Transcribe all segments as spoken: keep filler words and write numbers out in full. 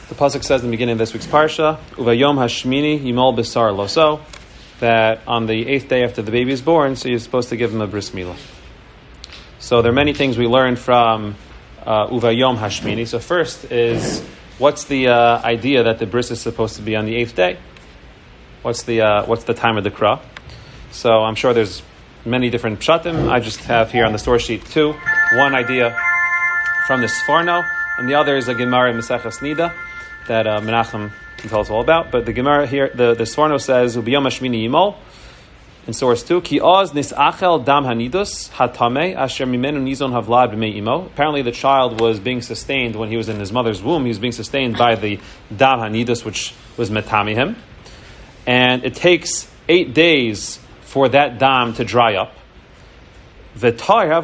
The pasuk says in the beginning of this week's parsha, "Uvayom hashmini yimol besar loso," that on the eighth day after the baby is born, so you're supposed to give him a bris milah. So there are many things we learn from uh, Uvayom hashmini. So first is, what's the uh, idea that the bris is supposed to be on the eighth day? What's the uh, what's the time of the kra? So I'm sure there's many different pshatim. I just have here on the source sheet two. One idea from the Sforno, and the other is a Gemara in Maseches Nida that uh, Menachem can tell us all about. But the Gemara here, the, the Sforno says, Ubiyom Hashmini Yimol, in source two, Ki oz nisachel dam hanidus hatame asher mimenu nizon havlad b'mei imo. Apparently the child was being sustained when he was in his mother's womb. He was being sustained by the dam hanidus, which was metami him. And it takes eight days for that dam to dry up. And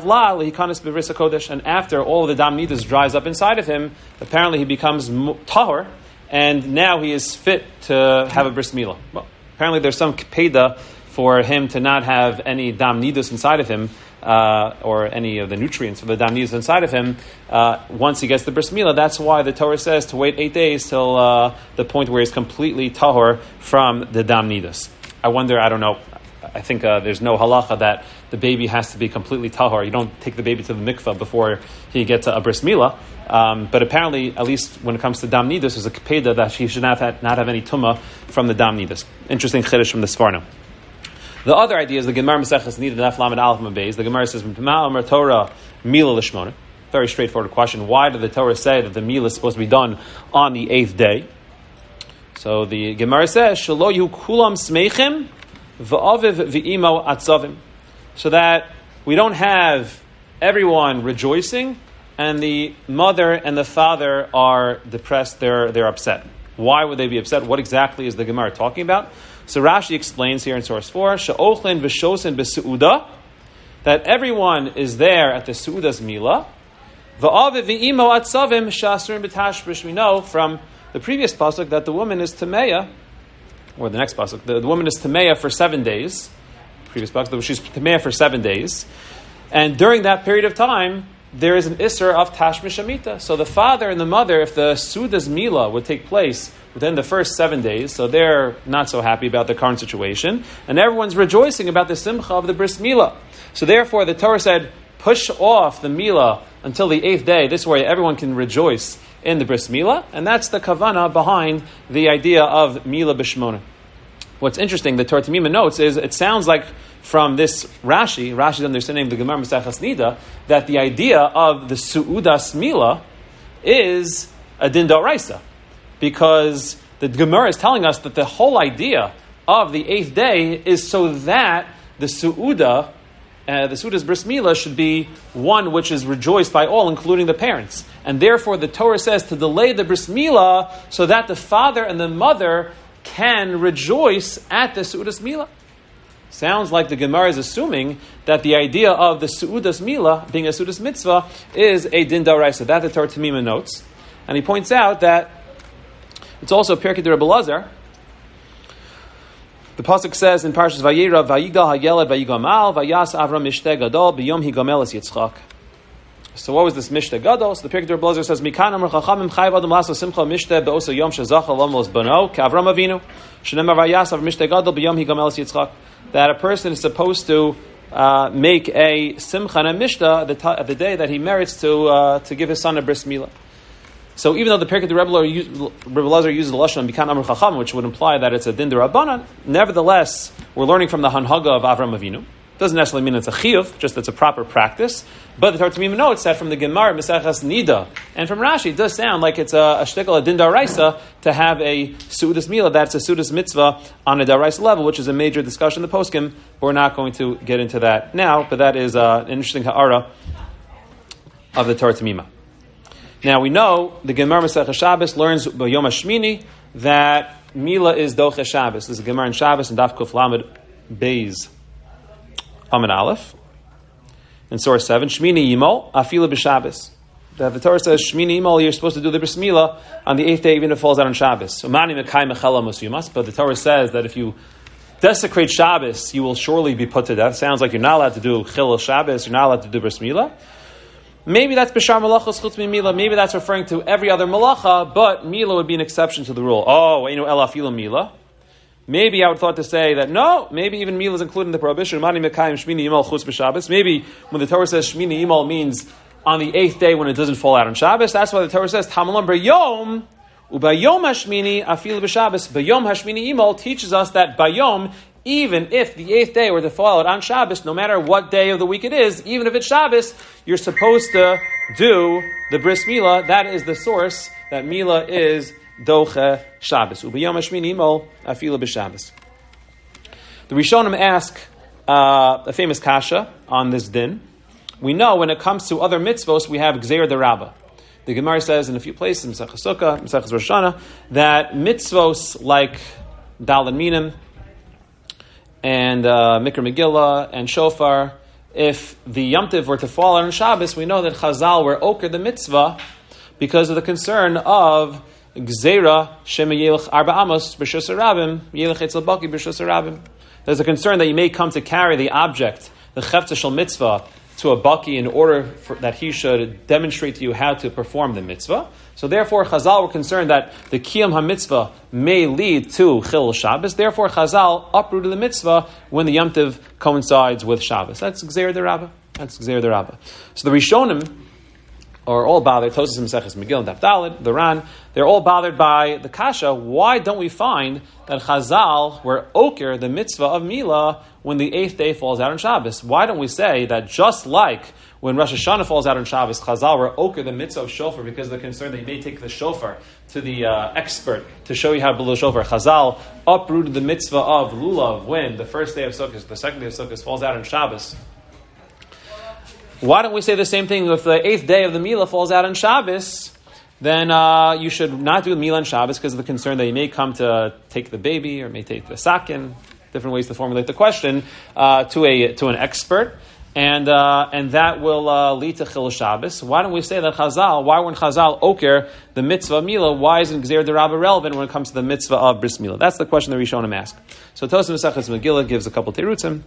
after all the dam nidus dries up inside of him, apparently he becomes tahor, and now he is fit to have a bris milah. Well, apparently there's some kpeda for him to not have any dam nidus inside of him, uh, or any of the nutrients of the dam nidus inside of him, uh, once he gets the bris milah. That's why the Torah says to wait eight days till uh, the point where he's completely tahor from the dam nidus. I wonder, I don't know, I think uh, there's no halacha that the baby has to be completely tahor. You don't take the baby to the mikveh before he gets a, a bris milah. Um, but apparently, at least when it comes to dam nidus, there's a kpeda that she should not have, not have any tumah from the dam nidus. Interesting chiddush from the Sforno. The other idea is the Gemara Maseches Nida Daf Lamed Aleph Beis. The Gemara says, "Ma'amar Torah milah l'shmona." Very straightforward question. Why did the Torah say that the milah is supposed to be done on the eighth day? So the Gemara says, "Shelo yu kulam smeichim." So that we don't have everyone rejoicing and the mother and the father are depressed, they're, they're upset. Why would they be upset? What exactly is the Gemara talking about? So Rashi explains here in source four, She'ochlin v'shosin b'su'uda, that everyone is there at the su'uda's milah. V'aviv v'imo atzavim sha'asurim b'tashbrish. We know from the previous pasuk that the woman is tameya, or the next pasuk, the, the woman is tameya for seven days. Previous pasuk, she's tameya for seven days, and during that period of time, there is an isser of tashmish amita. So the father and the mother, if the suda's milah would take place within the first seven days, so they're not so happy about the current situation, and everyone's rejoicing about the simcha of the bris milah. So therefore, the Torah said, push off the milah until the eighth day. This way, everyone can rejoice in the bris milah, and that's the kavana behind the idea of milah b'shmona. What's interesting, the Torah Tamima notes, is it sounds like from this Rashi, Rashi's understanding of the Gemara Maseches Nida, that the idea of the su'udas milah is a din d'oraisa, because the Gemara is telling us that the whole idea of the eighth day is so that the su'uda, Uh, the Suda's bris milah should be one which is rejoiced by all, including the parents. And therefore, the Torah says to delay the bris milah so that the father and the mother can rejoice at the Suda's milah. Sounds like the Gemara is assuming that the idea of the Suda's milah being a Suda's mitzvah is a din d'oraisa. That the Torah Tamima notes. And he points out that it's also Pirkei Rebbe Lazar. The pasuk says in Parshas Vayera, "Vayigal hayeled vayigamal vayas Avram mishteh gadol biyom higamel es Yitzchak." So what was this mishteh gadol? So the Pirkei Rebbe Lazar says, "Mikan amar chachamim chayv adam laso simcha mishteh beoso yom shezacha lomos bano k'Avram Avinu shenemar vayas Avram mishteh gadol biyom higamel es Yitzchak." That a person is supposed to uh, make a simcha and a mishteh at the, t- at the day that he merits to uh, to give his son a bris milah. So even though the Pirkei Rebbe Lazar uses the lashon Mikan Amar Chacham, which would imply that it's a din d'Rabbanan, nevertheless, we're learning from the Hanhaga of Avram Avinu. Doesn't necessarily mean it's a chiyuv, just it's a proper practice. But the Torah Tamima notes that from the Gemara Maseches Nida and from Rashi, it does sound like it's a, a shtickle, a din d'oraisa, to have a su'udas milah, that's a su'udas mitzvah on a d'oraisa level, which is a major discussion in the poskim. We're not going to get into that now, but that is uh, an interesting ha'ara of the Torah Tamima. Now we know the Gemara Masechah Shabbos learns by Yom HaShmini that Mila is Doche Shabbos. This is Gemara in Shabbos and Daf Kuf Lamed Beis Amid Aleph. In source seven, Shmini Yimol Afila B'Shabbos. The Torah says Shmini Yimol, you're supposed to do the Bris Milah on the eighth day, even if it falls out on Shabbos. So Mani Mekai Mechela Musyumas. But the Torah says that if you desecrate Shabbos, you will surely be put to death. Sounds like you're not allowed to do Chilul Shabbos. You're not allowed to do Bris Milah. Maybe that's b'shar malachos chutz mila. Maybe that's referring to every other malacha, but mila would be an exception to the rule. Oh, you know, el afila mila. Maybe I would thought to say that no, maybe even mila is included in the prohibition. Mani mekayim shmini yimal chutz b'Shabbos. Maybe when the Torah says shmini yimal means on the eighth day when it doesn't fall out on Shabbos. That's why the Torah says tamalam b'yom ubayom hashmini afila b'Shabbos. Bayom hashmini yimal teaches us that bayom, even if the eighth day were to fall out on Shabbos, no matter what day of the week it is, even if it's Shabbos, you're supposed to do the bris milah. That is the source that milah is doche Shabbos. Ubiyom hashmini yimal afila b'Shabbos. The Rishonim ask uh, a famous kasha on this din. We know when it comes to other mitzvos, we have gzeir derabba. The Gemara says in a few places, Masechus Sukkah, Masechus Rosh Hashanah, that mitzvos like Daled Minim, and uh, Mikra Megillah, and Shofar, if the Yom Tov were to fall on Shabbos, we know that Chazal were oker the mitzvah because of the concern of Gzeira, Shema Yelech Arba Amos, B'Shus Rabim, Yelech Etzel Baki, B'Shus Rabim. There's a concern that you may come to carry the object, the Chefza Shel Mitzvah, to a Baki in order for, that he should demonstrate to you how to perform the mitzvah. So therefore, Chazal were concerned that the Kiyam HaMitzvah may lead to Chil Shabbos. Therefore, Chazal uprooted the mitzvah when the Yom Tov coincides with Shabbos. That's Gzeir Derabba. That's Gzeir Derabba. So the Rishonim are all bothered. Tosas Maseches Megillah and Daf Daled, the Ran, they're all bothered by the kasha. Why don't we find that Chazal were oker the mitzvah of Milah when the eighth day falls out on Shabbos? Why don't we say that just like when Rosh Hashanah falls out on Shabbos, Chazal were oker the mitzvah of shofar because they're concerned that you may take the shofar to the uh, expert to show you how to blow shofar. Chazal uprooted the mitzvah of lulav when the first day of Sukkot, the second day of Sukkot falls out on Shabbos. Why don't we say the same thing if the eighth day of the Milah falls out on Shabbos? Then uh, you should not do the Milah on Shabbos because of the concern that you may come to take the baby or may take the sakin. Different ways to formulate the question uh, to a to an expert, and uh, and that will uh, lead to Chil Shabbos. Why don't we say that Chazal? Why when Chazal oker the mitzvah of Milah? Why isn't Gzeir Derabba relevant when it comes to the mitzvah of bris Milah? That's the question the Rishonim ask. So Tosas Maseches Megillah gives a couple terutzim.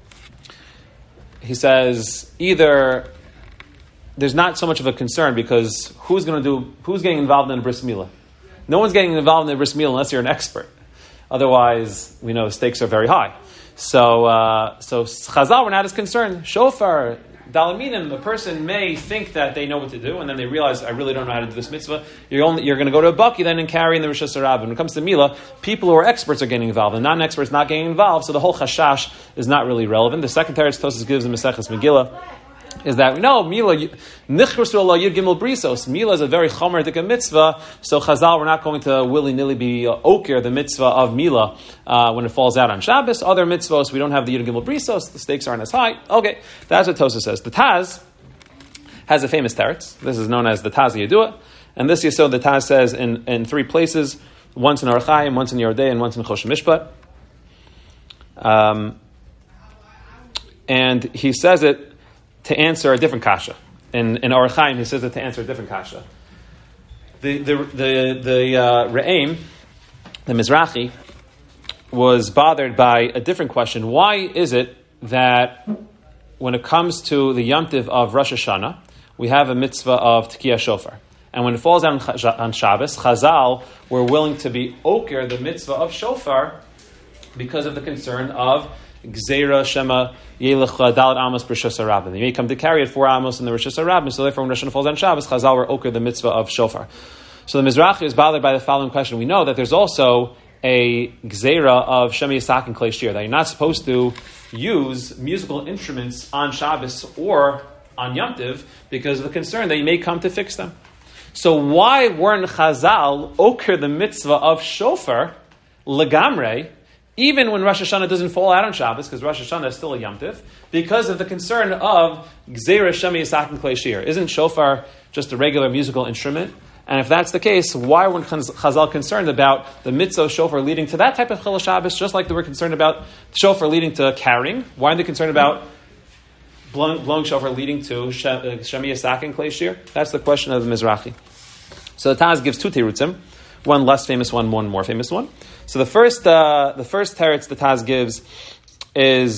He says either there's not so much of a concern because who's going to do who's getting involved in a bris milah? No one's getting involved in a bris milah unless you're an expert. Otherwise, we know the stakes are very high. So, uh, so Chazal were not as concerned. Shofar, Daled Minim, a person may think that they know what to do, and then they realize I really don't know how to do this mitzvah. You're only you're going to go to a Baki then and carry in the Rosh Hashanah. When it comes to Milah, people who are experts are getting involved, and non-experts not getting involved. So the whole chashash is not really relevant. The second Teretz Tosas gives in Maseches Megillah is that we know Milah nichrusu ala yud gimel brisos. Milah is a very chomer dika mitzvah, so Chazal we're not going to willy nilly be uh, oker the mitzvah of Milah uh, when it falls out on Shabbos. Other mitzvahs we don't have the yud gimel brisos. The stakes aren't as high. Okay, that's what Tosas says. The Taz has a famous teretz. This is known as the Taz Yedua, and this Yesod the Taz says in, in three places: once in Orach Chaim, once in Yordei, and once in Choshen Mishpat. Um, and he says it to answer a different kasha. In, in Orach Chaim, he says it to answer a different kasha. The the the, the uh, Re'im, the Mizrahi, was bothered by a different question. Why is it that when it comes to the Yom Tov of Rosh Hashanah, we have a mitzvah of Tekiyah Shofar, and when it falls out on, on Shabbos, Chazal were willing to be oker the mitzvah of Shofar because of the concern of Gzeira Shema Yelech Daled Amos B'Rishus HaRabim. They may come to carry it four Amos in the Rishus HaRabim, so therefore when Rosh Hashanah falls on Shabbos, Chazal were oker the mitzvah of Shofar. So the Mizrahi is bothered by the following question. We know that there's also a Gzeira of Shema Yisak and Klei Shir, that you're not supposed to use musical instruments on Shabbos or on Yom Tov because of the concern that you may come to fix them. So why weren't Chazal oker the mitzvah of Shofar legamrei, even when Rosh Hashanah doesn't fall out on Shabbos, because Rosh Hashanah is still a Yom Tov, because of the concern of Gzeira Shema Yisak and Klei Shir? Isn't shofar just a regular musical instrument? And if that's the case, why weren't Chazal concerned about the mitzvah of shofar leading to that type of Chil Shabbos, just like they were concerned about shofar leading to carrying? Why are they concerned about blowing, blowing shofar leading to Shema Yisak and Klei Shir? That's the question of the Mizrahi. So the Taz gives two terutzim, one less famous one, one more famous one. So the first, uh, the first teretz the Taz gives is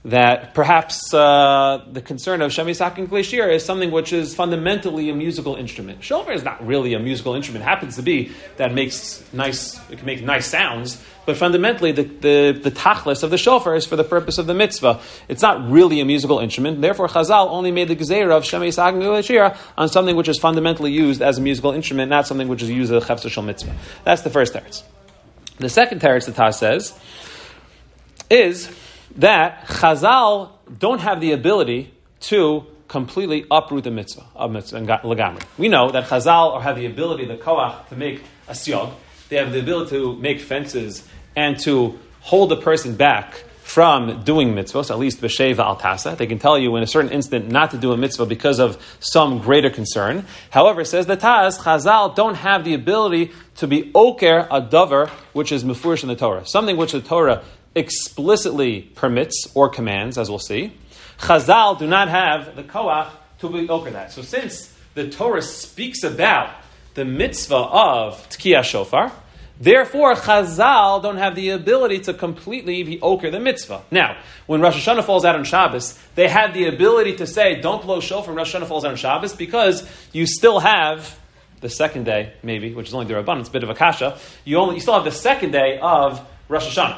that perhaps uh, the concern of Shem Yisak and Kli Shir is something which is fundamentally a musical instrument. Shofar is not really a musical instrument. It happens to be that it makes nice, it can make nice sounds, but fundamentally the, the, the tachlis of the shofar is for the purpose of the mitzvah. It's not really a musical instrument. Therefore, Chazal only made the gezeira of Shem Yisak and Kli Shir on something which is fundamentally used as a musical instrument, not something which is used as a chefza shel mitzvah. That's the first teretz. The second teretz the Taz says is that Chazal don't have the ability to completely uproot the mitzvah of mitzvah and legamri. We know that Chazal have the ability, the koach, to make a siyog. They have the ability to make fences and to hold a person back from doing mitzvahs, at least b'sheva al tasa. They can tell you in a certain instant not to do a mitzvah because of some greater concern. However, says the Taz, Chazal don't have the ability to be oker a davar, which is mefurish in the Torah, something which the Torah explicitly permits or commands, as we'll see. Chazal do not have the koach to be oker that. So since the Torah speaks about the mitzvah of Tkiyah Shofar, therefore Chazal don't have the ability to completely be oker the mitzvah. Now, when Rosh Hashanah falls out on Shabbos, they had the ability to say, don't blow shofar when Rosh Hashanah falls out on Shabbos, because you still have the second day, maybe, which is only the Rabban, it's a bit of a kasha, you only you still have the second day of Rosh Hashanah.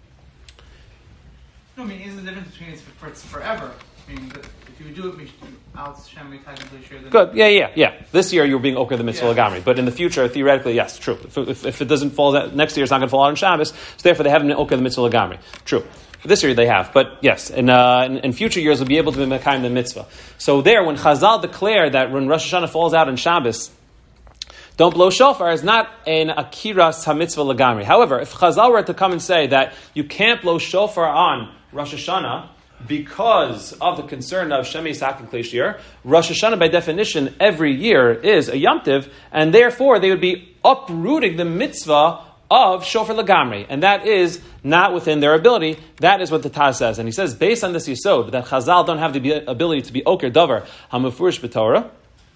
No, I mean, is the difference between it's, for, it's forever? I mean, if you do it, out Shem technically share the. Good, yeah, yeah, yeah. This year you're being oker the mitzvah yeah. legamri, but in the future, theoretically, yes, true. If, if, if it doesn't fall out, next year it's not going to fall out on Shabbos, so therefore they haven't been oker the mitzvah legamri. True. This year they have, but yes, in, uh, in, in future years we'll be able to be mekayim the mitzvah. So there, when Chazal declared that when Rosh Hashanah falls out on Shabbos, don't blow shofar, is not an akiras hamitzvah legamri. However, if Chazal were to come and say that you can't blow shofar on Rosh Hashanah because of the concern of Shem Yisak and Kli Shir, Rosh Hashanah by definition every year is a Yom Tiv, and therefore they would be uprooting the mitzvah of shofar legamri, and that is not within their ability. That is what the Taz says, and he says based on this yisod that Chazal don't have the ability to be oker davar hamufurish b'Torah,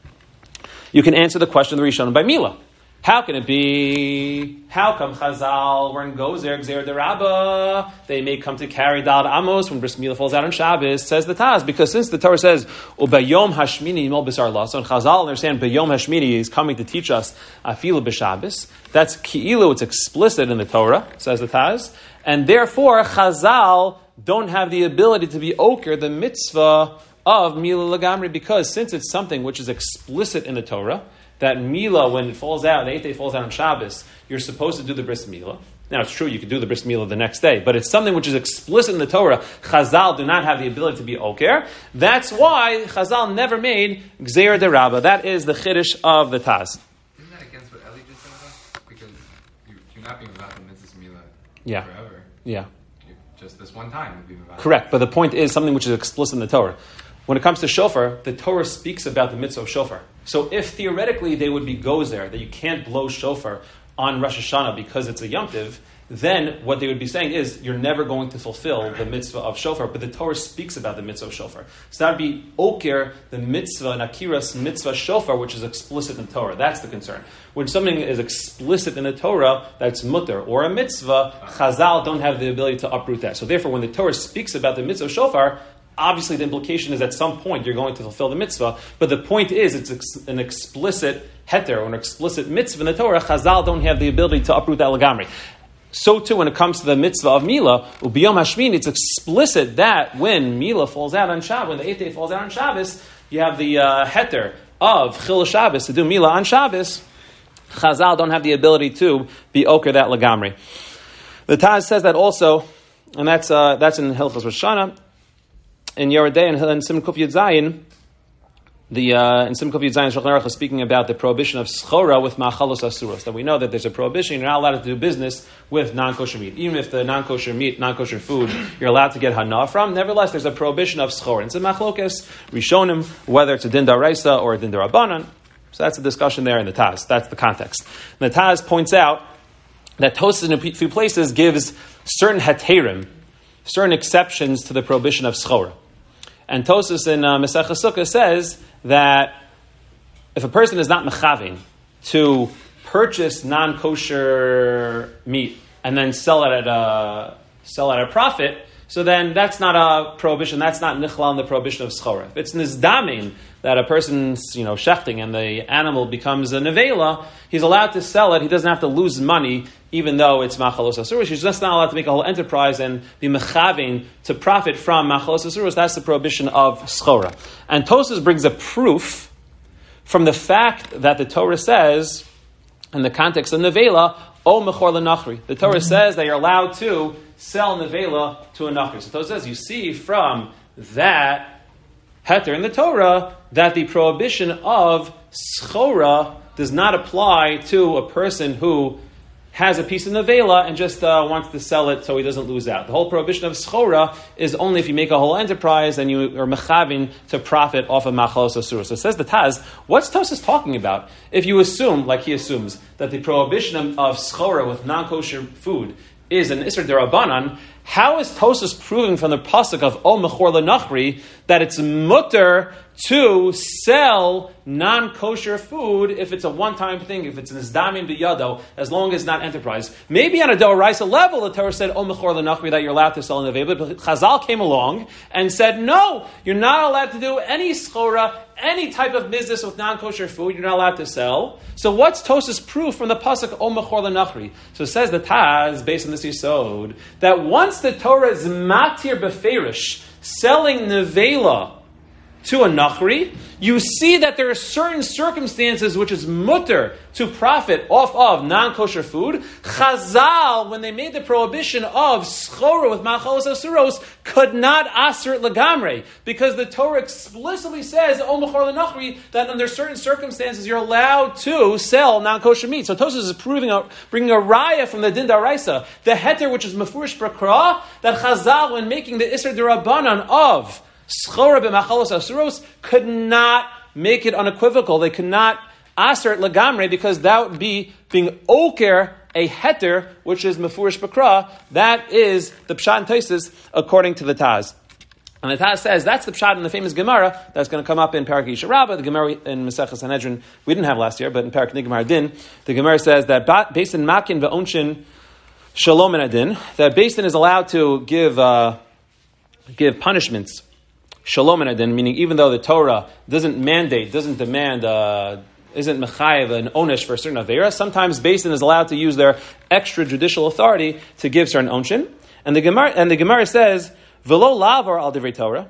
you can answer the question of the Rishon by Mila. How can it be? How come Chazal were in Gozer, Gzer de Rabbah? They may come to carry Dal Amos when Bris Milah falls out on Shabbos, says the Taz, because since the Torah says, Ubayom Hashmini Mol Bisar La, so Chazal understand Bayom Hashmini is coming to teach us Afilu B'Shabbos. That's Ki'ilu, it's explicit in the Torah, says the Taz, and therefore Chazal don't have the ability to be oker, the mitzvah of Milah Lagamri, because since it's something which is explicit in the Torah, that Milah, when it falls out, the eighth day falls out on Shabbos, you're supposed to do the Bris Milah. Now, it's true, you could do the Bris Milah the next day, but it's something which is explicit in the Torah. Chazal do not have the ability to be oker. That's why Chazal never made Gzeir de Rabbah. That is the Chiddush of the Taz. Isn't that against what Eli just said, though? Because you, you're not being Mevatel Mitzvah Milah Yeah. forever. Yeah. You, just this one time you'll be Mevatel. Correct, but the point is something which is explicit in the Torah. When it comes to shofar, the Torah speaks about the mitzvah of shofar. So if theoretically they would be gozer, that you can't blow shofar on Rosh Hashanah because it's a Yom Tiv, then what they would be saying is you're never going to fulfill the mitzvah of shofar, but the Torah speaks about the mitzvah of shofar. So that would be oker, the mitzvah, and akiras mitzvah shofar, which is explicit in the Torah. That's the concern. When something is explicit in the Torah, that's mutter, or a mitzvah, Chazal don't have the ability to uproot that. So therefore, when the Torah speaks about the mitzvah of shofar, obviously the implication is at some point you're going to fulfill the mitzvah, but the point is it's ex- an explicit heter, or an explicit mitzvah in the Torah. Chazal don't have the ability to uproot that legamri. So too when it comes to the mitzvah of Milah, Ubiyom Hashmin, it's explicit that when Milah falls out on Shabbos, when the eighth day falls out on Shabbos, you have the uh, heter of Chil Shabbos to do Milah on Shabbos. Chazal don't have the ability to be oker that legamri. The Taz says that also, and that's uh, that's in Hilchos Rosh Hashanah. In Yerodei and in Simon Kuf Yud Zayin, the uh, in Simon Kuf Yud Zayin, Shulchan Aruch is speaking about the prohibition of schora with ma'achalos asuros. That we know that there's a prohibition; you're not allowed to do business with non-kosher meat, even if the non-kosher meat, non-kosher food, you're allowed to get hana from. Nevertheless, there's a prohibition of schora. It's a machlokes rishonim, whether it's a din daraisa or a din darabanan. So that's a discussion there in the Taz. That's the context. And the Taz points out that Tosfos in a few places gives certain heterim, certain exceptions to the prohibition of schora. And Tosfos in uh, Masechah Sukkah says that if a person is not mechavin to purchase non-kosher meat and then sell it at a sell it at a profit, so then that's not a prohibition. That's not nichlal in the prohibition of schora. If it's nizdamin, that a person's, you know, shechting and the animal becomes a nevela, he's allowed to sell it. He doesn't have to lose money, even though it's machalos asuros. He's just not allowed to make a whole enterprise and be mechavin to profit from machalos asuros. That's the prohibition of schora. And Tosas brings a proof from the fact that the Torah says, in the context of nevela, o mechor lenachri. The Torah says that you're allowed to sell nevela to a nachri. So Tosas says, you see from that heter in the Torah that the prohibition of schora does not apply to a person who has a piece of nevela and just uh, wants to sell it so he doesn't lose out. The whole prohibition of schora is only if you make a whole enterprise and you are mechavin to profit off of machalos asur. So it says the Taz, what's Tosas talking about? If you assume, like he assumes, that the prohibition of, of schora with non-kosher food is an Isser Derabanan, how is Tosas proving from the pasuk of O Mechor Lenachri that it's mutter to sell non-kosher food if it's a one-time thing, if it's an Izdamin B'yado, as long as it's not enterprise? Maybe on a Doraisa level, the Torah said O Mechor Lenachri that you're allowed to sell in the but Chazal came along and said, no, you're not allowed to do any schora, any type of business with non-kosher food, you're not allowed to sell. So what's Tosas proof from the pasuk O Mechor Lenachri? So it says the Taz, based on this Yisod, that once the Torah is matir beferish, selling nevela to a nachri, you see that there are certain circumstances which is mutter to profit off of non-kosher food. Chazal, when they made the prohibition of schora with machalos asuros, could not aser it legamre, because the Torah explicitly says, O mechor lenachri, that under certain circumstances you're allowed to sell non-kosher meat. So Tosas is proving a, bringing a raya from the din daraisa, the heter which is mefurish b'kra, that Chazal, when making the iser derabanan of schora b'machalos asuros, could not make it unequivocal. They could not aser it legamre, because that would be being oker a heter, which is mefurish b'kra. That is the pshat and Tosas according to the Taz. And the Taz says that's the pshat in the famous Gemara that's going to come up in Parak Yisha Rabbah, the Gemara in Masechah Sanhedrin we didn't have last year, but in Parak Nigmar Din, the Gemara says that based in makin ve'onshin shalom and adin, that Basin is allowed to give uh, give punishments shalom and adin, meaning even though the Torah doesn't mandate, doesn't demand, uh, isn't mechayev an onesh for a certain avera, sometimes Basin is allowed to use their extra judicial authority to give certain onshin. And the Gemara and the Gemara says v'lo lavar al divrei Torah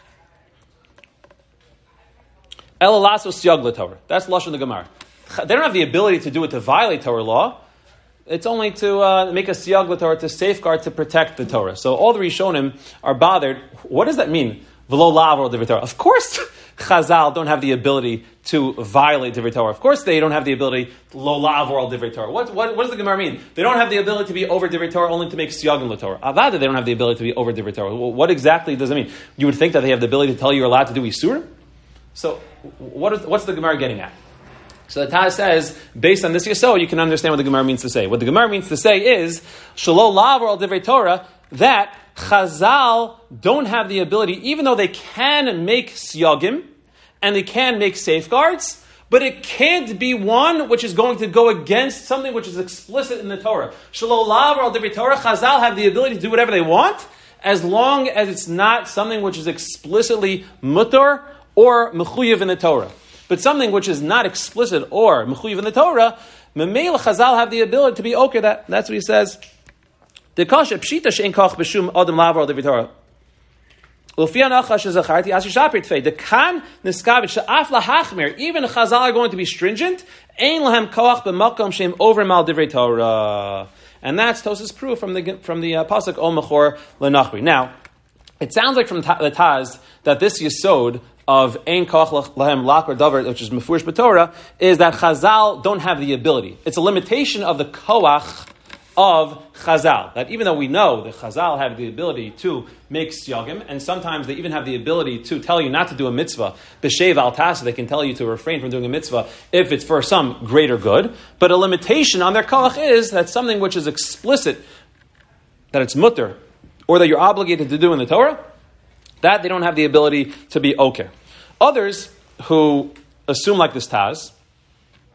ela lasos siyag l'Torah. That's lashon the Gemara. They don't have the ability to do it to violate Torah law. It's only to uh, make a siyag l'Torah, to safeguard, to protect the Torah. So all the Rishonim are bothered. What does that mean? V'lo lavar divrei Torah. Of course, Chazal don't have the ability to violate divrei Torah. Of course, they don't have the ability lo lavar divrei Torah. What, what, what does the Gemara mean? They don't have the ability to be over divrei Torah, only to make siyagim l'Torah. Avada, they don't have the ability to be over divrei Torah. Well, what exactly does it mean? You would think that they have the ability to tell you you're allowed to do isur. So, what is, what's the Gemara getting at? So the Taz says, based on this yesod, you can understand what the Gemara means to say. What the Gemara means to say is, shelo lavar al divrei Torah, that Chazal don't have the ability, even though they can make siyagim, and they can make safeguards, but it can't be one which is going to go against something which is explicit in the Torah. Shelo lavar al divrei Torah, Chazal have the ability to do whatever they want, as long as it's not something which is explicitly mutar or mechuyev in the Torah. But something which is not explicit or mechuyev in the Torah, Memela Chazal have the ability to be okay that. That's what he says. The kasha pshita she'en kach b'shum adam lavar al divrei Torah. Ulfi anachash zacharti asher shapir tfei. The kan niskavit she'af lahachmer. Even Chazal are going to be stringent. Ein lahem koach b'makom she'em over mal divrei Torah. And that's Tosas proof from the from the uh, pasuk O Mechor Lenachri. Now, it sounds like from the Taz that this yesod of Ein Koach Lahem Lak or Davar, which is Mefurish B'Torah, is that Chazal don't have the ability. It's a limitation of the Koach of Chazal. That even though we know that Chazal have the ability to make siyagim, and sometimes they even have the ability to tell you not to do a mitzvah, b'shev al tasa, they can tell you to refrain from doing a mitzvah if it's for some greater good, but a limitation on their koach is that something which is explicit, that it's mutter, or that you're obligated to do in the Torah, that they don't have the ability to be okay. Others who assume like this Taz,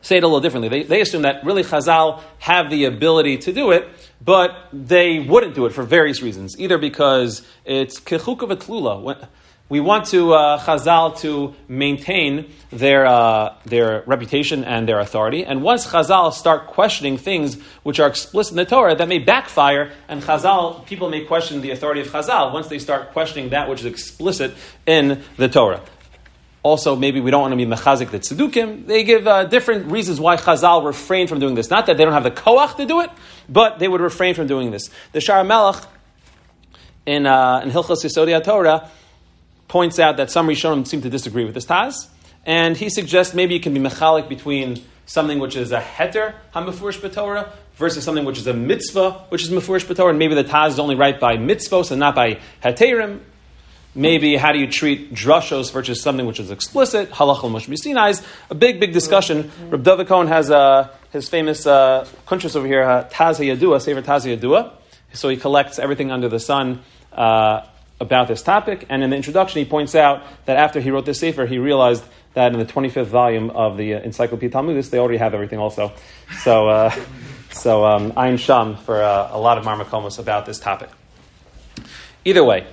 say it a little differently. They, they assume that really Chazal have the ability to do it, but they wouldn't do it for various reasons. Either because it's kechuka v'tlula. We want to uh, Chazal to maintain their uh, their reputation and their authority. And once Chazal start questioning things which are explicit in the Torah, that may backfire, and Chazal, people may question the authority of Chazal once they start questioning that which is explicit in the Torah. Also, maybe we don't want to be mechazik the tzedukim. They give uh, different reasons why Chazal refrain from doing this. Not that they don't have the koach to do it, but they would refrain from doing this. The Shara Melech in uh, in Hilchos Yesodei HaTorah points out that some Rishonim seem to disagree with this Taz, and he suggests maybe you can be mechalik between something which is a heter hamefurish b'Torah versus something which is a mitzvah which is mefurish b'Torah, and maybe the Taz is only right by mitzvos and not by heterim. Maybe how do you treat drashos versus something which is explicit? Halachal Moshe Sinai's a big, big discussion. Mm-hmm. Reb Dovid Cohen has uh, his famous uh, kuntres over here, uh, Taz HaYadua, Sefer Taz HaYadua. So he collects everything under the sun uh, about this topic. And in the introduction, he points out that after he wrote this Sefer, he realized that in the twenty-fifth volume of the uh, Encyclopedia Talmudis, they already have everything also. So, uh, so um, Ayin Sham for uh, a lot of Marmakomos about this topic. Either way.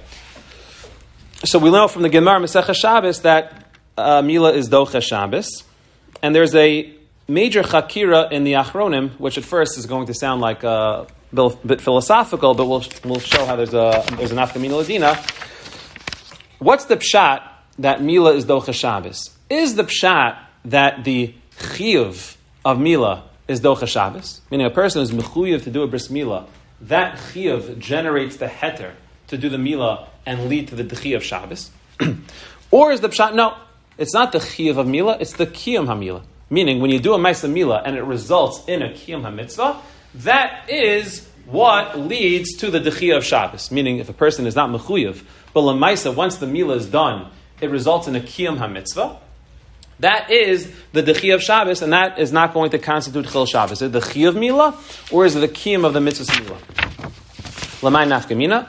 So we know from the Gemara Masechah Shabbos that uh, Mila is Docha Shabbos, and there's a major chakira in the Achronim, which at first is going to sound like a bit philosophical, but we'll we'll show how there's a there's an Afkamina Ladina. What's the pshat that Mila is Docha Shabbos? Is the pshat that the chiyuv of Mila is Docha Shabbos, meaning a person is mechuyev to do a bris Mila, that chiyuv generates the heter to do the Mila and lead to the Dechiyah of Shabbos? Or is the Pshat, no, it's not the Chiyuv of Mila, it's the Kiyum HaMila. Meaning, when you do a Maisa Mila and it results in a Kiyum HaMitzvah, that is what leads to the Dechiyah of Shabbos. Meaning, if a person is not Mechuyev, but Lamaisa, once the Mila is done, it results in a Kiyum HaMitzvah, that is the Dechiyah of Shabbos, and that is not going to constitute Chil Shabbos. Is it the Chiyuv Mila, or is it the Kiyum of the Mitzvah Mila? Lamai Nafkamina.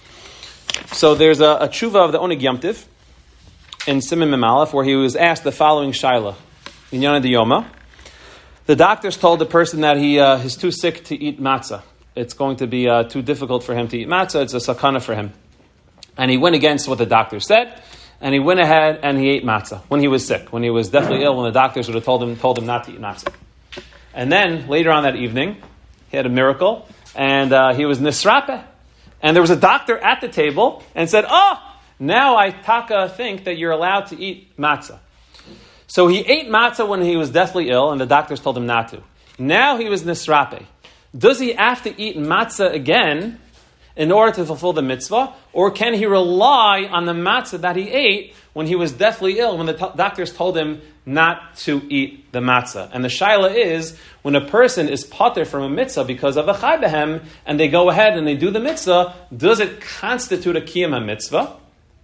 So there's a, a tshuva of the Onig Yomtiv in Siman Mem Aleph where he was asked the following shaila in Yana Diyoma. The doctors told the person that he uh, is too sick to eat matzah. It's going to be uh, too difficult for him to eat matzah. It's a sakana for him. And he went against what the doctor said, and he went ahead and he ate matzah when he was sick, when he was deathly ill, when the doctors would have told him told him not to eat matzah. And then later on that evening, he had a miracle, and uh, he was nisrape. And there was a doctor at the table and said, oh, now I taka think that you're allowed to eat matzah. So he ate matzah when he was deathly ill, and the doctors told him not to. Now he was nisrape. Does he have to eat matzah again in order to fulfill the mitzvah? Or can he rely on the matzah that he ate when he was deathly ill, when the t- doctors told him not to eat the matzah? And the shaila is, when a person is pater from a mitzvah because of a chai behem, and they go ahead and they do the mitzvah, does it constitute a kiyum mitzvah?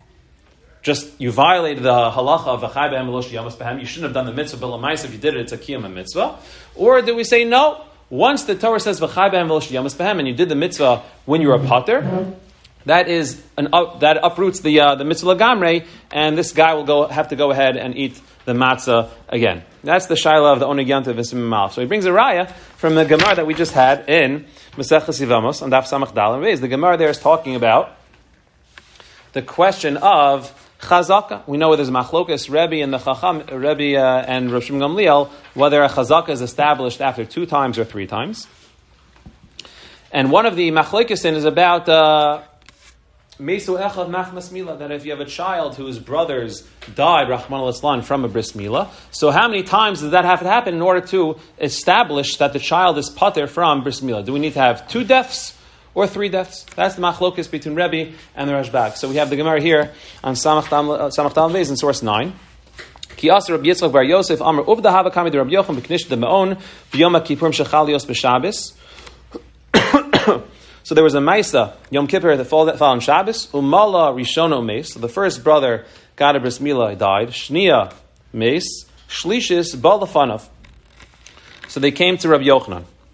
Just, you violated the halacha of a chai behem elosh yamas behem, you shouldn't have done the mitzvah, but l'mais, if you did it, it's a kiyum mitzvah. Or do we say, no, once the Torah says v'chai behem elosh yamas behem, and you did the mitzvah when you were a pater, that is an up, that uproots the uh, the mitzvah lagamre, and this guy will go have to go ahead and eat the matzah again. That's the shaila of the Onig Yomtiv and Siman Aleph. So he brings a raya from the Gemara that we just had in Maseches Yevamos on Daf Samach Daled Beis. The Gemara there is talking about the question of chazaka. We know there's a machlokas Rebbe and the Chacham, Rebbe uh, and Rosh Gamliel, whether a chazaka is established after two times or three times. And one of the machlokas is about uh, Mesu echad machmas mila, that if you have a child whose brothers died, Rahman al-Islan, from a bris mila, so how many times does that have to happen in order to establish that the child is pater from bris mila? Do we need to have two deaths or three deaths? That's the machlokes between Rebbe and the Rashbag. So we have the Gemara here on Samach Daled Beis in source nine. Ki aser Rabbi Yitzchak bar Yosef Amar Uvda Hava Kami de Rabbi Yochanan b'Knish de Me'on b'Yom Kippurim shechalios b'Shabbos. So there was a Maisa, Yom Kippur, that fell on Shabbos. Umala Rishono Meis. So the first brother got a bris milah, died. Shnia Meis. Shlishis Balafanav. So they came to Rabbi Yochanan.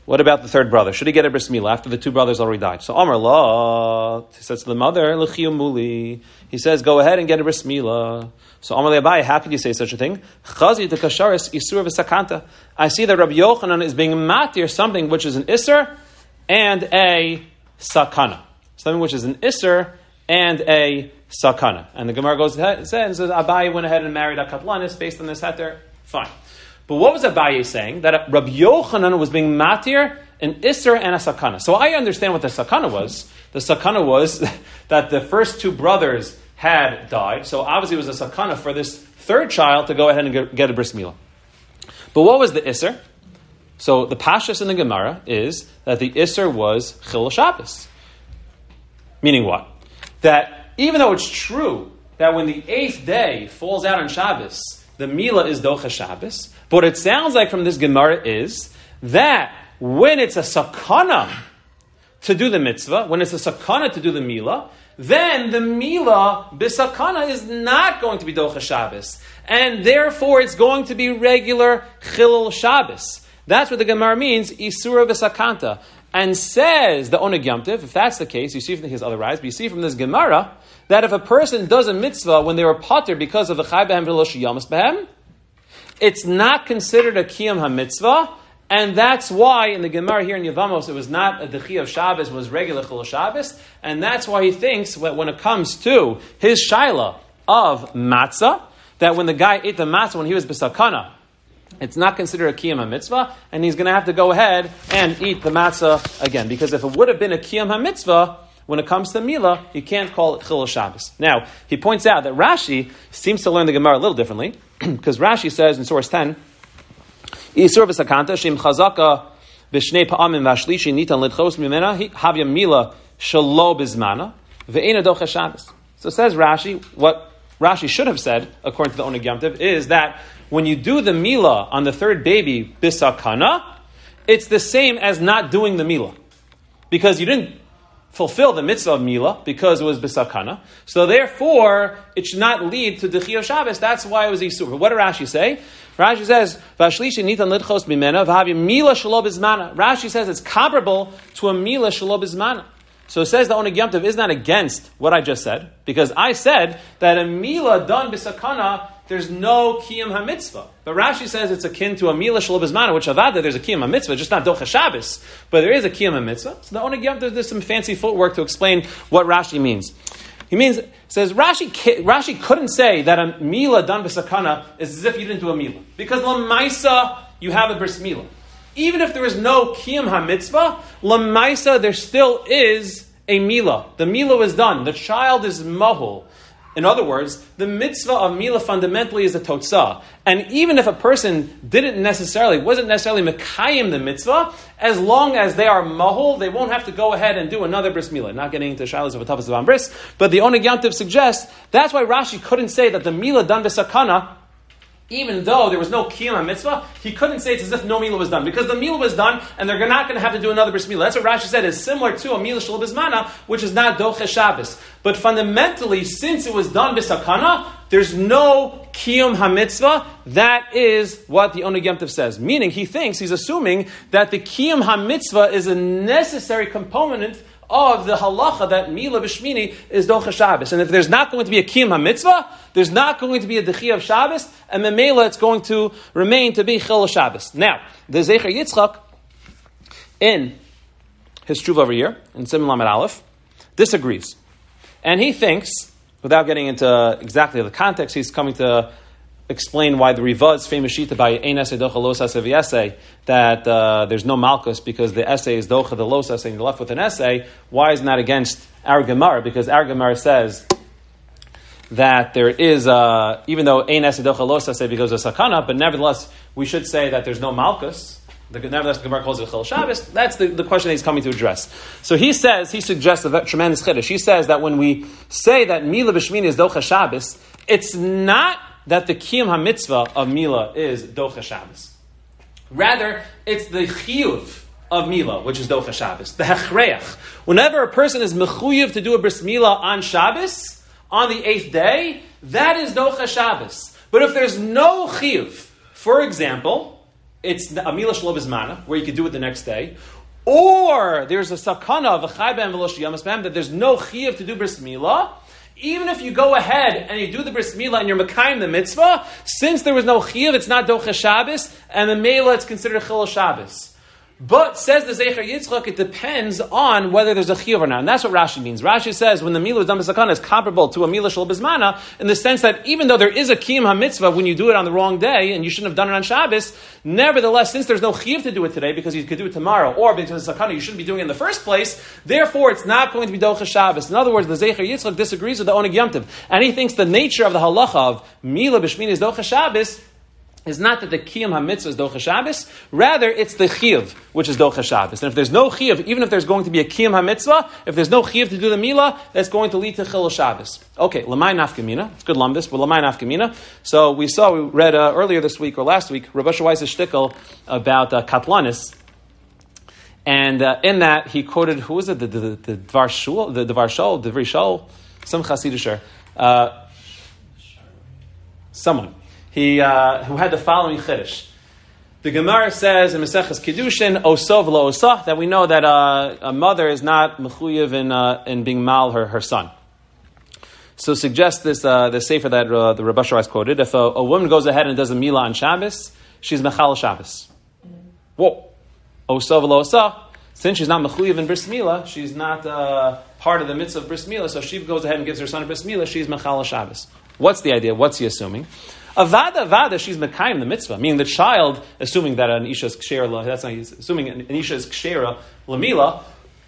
What about the third brother? Should he get a bris milah after the two brothers already died? So Amar la, he says to the mother, l'chiyum muli. He says, go ahead and get a bris milah. So Amar Abaye, how could you say such a thing? Chazi de kasharis isur v'sakanta. I see that Rabbi Yochanan is being matir something which is an isur and a sakana. Something which is an isur and a sakana. And the Gemara goes ahead and says, Abaye went ahead and married a katlanis based on this heter. Fine. But what was Abaye saying? That Rabbi Yochanan was being matir an isser and a sakana. So I understand what the sakana was. The sakana was that the first two brothers had died. So obviously it was a sakana for this third child to go ahead and get, get a bris milah. But what was the isser? So the pashas in the Gemara is that the isser was chilul Shabbos. Meaning what? That even though it's true that when the eighth day falls out on Shabbos, the milah is docha Shabbos, but what it sounds like from this Gemara is that when it's a sakana to do the mitzvah, when it's a sakana to do the milah, then the milah bisakana is not going to be docha Shabbos, and therefore it's going to be regular chilul Shabbos. That's what the Gemara means, isura bisakanta. And says the Oneg Yom Tov, if that's the case, you see from his other rise, but you see from this Gemara that if a person does a mitzvah when they were pater because of the Chai Behem V'lo Sheyamas Behem, it's not considered a Kiyam HaMitzvah, and that's why in the Gemara here in Yevamos it was not a Dechi of Shabbos, it was regular Chil Shabbos, and that's why he thinks that when it comes to his Shaila of matzah, that when the guy ate the matzah when he was B'sakana, it's not considered a Kiyam HaMitzvah, and he's going to have to go ahead and eat the matzah again. Because if it would have been a Kiyam HaMitzvah, when it comes to Milah, you can't call it Chilul Shabbos. Now, he points out that Rashi seems to learn the Gemara a little differently, because Rashi says in source ten, Isur v'sakanta shim chazaka b'shnei pa'amim v'ashlishi nitan lidchos mimena havya Milah shalo bizmana ve'ena docha Shabbos. So says Rashi, what Rashi should have said, according to the Oneg Yom Tov, is that when you do the milah on the third baby, bisakana, it's the same as not doing the milah. Because you didn't fulfill the mitzvah of milah, because it was bisakana. So therefore, it should not lead to Dechiyah Shabbos. That's why it was Isur. But what did Rashi say? Rashi says, Vashlishi nitan lidchos bimena, v'havi milah shelo bizmana. Rashi says it's comparable to a milah shelo bizmana. So it says the Oneg Yom Tov is not against what I just said, because I said that a milah done bisakana, there's no Kiyam HaMitzvah. But Rashi says it's akin to a Milah Shelo Bizmana, which Avada, there's a Kiyam HaMitzvah, just not Docha Shabbos, but there is a Kiyam HaMitzvah. So the Oneg Yom Tov, there's some fancy footwork to explain what Rashi means. He means, says Rashi Rashi couldn't say that a Milah done b'sakana is as if you didn't do a Milah. Because Lamaisa, you have a bris Milah. Even if there is no Kiyam HaMitzvah, Lamaisa, there still is a Milah. The Milah was done. The child is mahul. In other words, the mitzvah of milah fundamentally is a totzah. And even if a person didn't necessarily, wasn't necessarily mekayim the mitzvah, as long as they are mahul, they won't have to go ahead and do another bris milah. Not getting into shilas of a tafas of bris, but the Oneg Yom Tov suggests that's why Rashi couldn't say that the milah done b'sakana, even though there was no kiyam HaMitzvah, he couldn't say it's as if no milah was done. Because the milah was done, and they're not going to have to do another bris milah. That's what Rashi said is similar to a milah shel bizmana, which is not doche Shabbos. But fundamentally, since it was done b'sakana, there's no kiyam HaMitzvah. That is what the Oneg Yom Tov says. Meaning, he thinks, he's assuming that the kiyam HaMitzvah is a necessary component of the halacha that Milah B'Shmini is Docha Shabbos. And if there's not going to be a Kiyam HaMitzvah, there's not going to be a Dechiyah of Shabbos, and Memela it's going to remain to be Chil Shabbos. Now, the Zecher Yitzchak, in his Tshuva over here, in Siman Lamed Aleph, disagrees. And he thinks, without getting into exactly the context, he's coming to explain why the Rivaz's famous shita by Ein Esei Docha Los Esei V'Esei, that uh, there's no Malkus because the essay is Docha, the Los Esei, and you're left with an essay. Why isn't that against our Gemara? Because our Gemara says that there is, uh, even though Ein Esei Docha Los Esei because of Sakana, but nevertheless, we should say that there's no Malkus. The, nevertheless, the Gemara calls it Chil Shabbos. That's the, the question that he's coming to address. So he says, he suggests a tremendous chiddush. He says that when we say that Milah B'Shmini is Docha Shabbos, it's not that the Kiyam HaMitzvah of Milah is Docha Shabbos. Rather, it's the Chiyuv of Milah, which is Docha Shabbos. The Hechreach. Whenever a person is Mechuyev to do a Bris Milah on Shabbos, on the eighth day, that is Docha Shabbos. But if there's no Chiyuv, for example, it's a Mila Shlo Bizmana, where you could do it the next day. Or there's a sakana of a chai ben v'lo sheyamas b'hem that there's no chiyuv to do bris milah. Even if you go ahead and you do the bris milah and you're mekayim the mitzvah, since there was no chiyuv, it's not docha Shabbos, and the mela it's considered chil Shabbos. But, says the Zecher Yitzchak, it depends on whether there's a chiyuv or not. And that's what Rashi means. Rashi says when the milah is done b'sakana, it's comparable to a milah shel bizmana, in the sense that even though there is a kiyum ha-mitzvah when you do it on the wrong day, and you shouldn't have done it on Shabbos, nevertheless, since there's no chiyuv to do it today, because you could do it tomorrow, or because it's sakana, you shouldn't be doing it in the first place, therefore it's not going to be docha Shabbos. In other words, the Zecher Yitzchak disagrees with the Oneg Yom Tov, and he thinks the nature of the halacha of milah b'shmini is docha Shabbos is not that the kiyum ha-mitzvah is docha Shabbos, rather it's the chiyuv, which is docha Shabbos. And if there's no chiyuv, even if there's going to be a kiyum ha-mitzvah, if there's no chiyuv to do the milah, that's going to lead to chil Shabbos. Okay, lamai nafkamina. It's good lumbus, but lamai nafkamina. So we saw, we read uh, earlier this week, or last week, Rav Asher Weiss's shtickle about uh, Katlanis. And uh, in that, he quoted, who was it? The, the, the, the Dvar Shul, the Dvar Shul, the Dvar Shul, some Chassidish, uh someone. He uh, who had the following chiddush. The Gemara says in Maseches Kiddushin, Osov lo osah, that we know that uh, a mother is not mechuyev in uh, in being mal her, her son. So suggests this uh, the sefer that uh, the Rav Asher Weiss quoted. If a, a woman goes ahead and does a milah on Shabbos, she's mechal Shabbos. Whoa, Osov lo osah. Since she's not mechuyev in bris milah, she's not uh, part of the mitzvah of bris milah. So if she goes ahead and gives her son a bris milah, she's mechal Shabbos. What's the idea? What's he assuming? Avada, avada, she's mekayim the mitzvah. Meaning the child, assuming that an isha is kshera, that's not, assuming an isha is kshera lamila,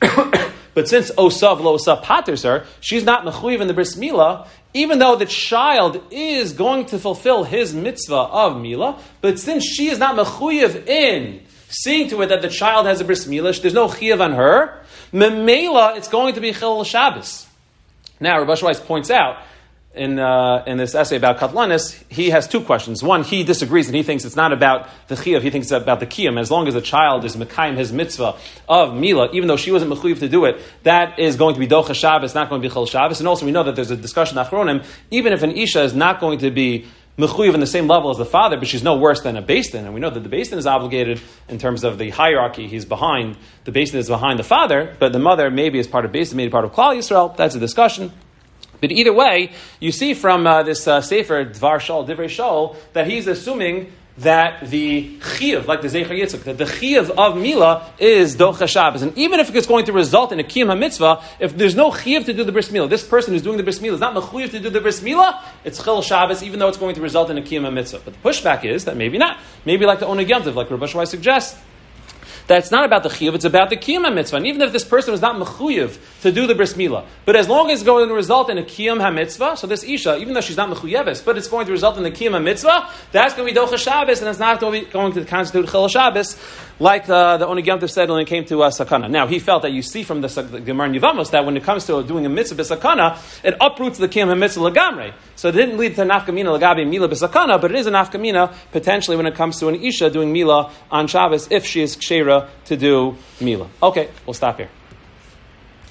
but since osav lo osav paters her, she's not mechuyev in the bris milah, even though the child is going to fulfill his mitzvah of milah, but since she is not mechuyev in seeing to it that the child has a bris milah, there's no chiyav on her, memela, it's going to be chil Shabbos. Now, Rav Asher Weiss points out, In, uh, in this essay about Katlanis, he has two questions. One, he disagrees and he thinks it's not about the chiyuv, he thinks it's about the kiyum. As long as the child is mekayim his mitzvah of milah, even though she wasn't mechuyev to do it, that is going to be docha Shabbos, not going to be chil Shabbos. And also we know that there's a discussion achronim, even if an isha is not going to be mechuyev in the same level as the father, but she's no worse than a beis din. And we know that the beis din is obligated in terms of the hierarchy. He's behind, the beis din is behind the father, but the mother maybe is part of beis din, maybe part of Klal Yisrael. That's a discussion. But either way, you see from uh, this uh, sefer, Dvar Shol, Divrei Shol, that he's assuming that the chiyuv, like the Zecher Yitzchak, that the chiyuv of milah is docha Shabbos. And even if it's going to result in a kiyum ha-mitzvah, if there's no chiyuv to do the bris milah, this person who's doing the bris milah is not mechuyev to do the bris milah, it's chil Shabbos, even though it's going to result in a kiyum ha-mitzvah. But the pushback is that maybe not. Maybe like the Oneg Yom Tov, like Rav Asher Weiss suggests, that it's not about the chiyuv, it's about the kiyum ha-mitzvah. And even if this person is not mechuyev to do the bris milah, but as long as it's going to result in a kiyum ha-mitzvah, so this isha, even though she's not mechuyeves, but it's going to result in the kiyum ha-mitzvah, that's going to be docha Shabbos, and it's not going to, be going to constitute chil Shabbos, like uh, the Oneg Yom Tov said when it came to uh, sakana. Now, he felt that you see from the, the Gemara in Yevamos that when it comes to doing a mitzvah b'sakana, it uproots the kiyum ha-mitzvah legamrei. So it didn't lead to nafkamina legabi mila b'sakana, but it is a nafkamina potentially when it comes to an isha doing mila on Shabbos if she is kshera to do mila. Okay, we'll stop here.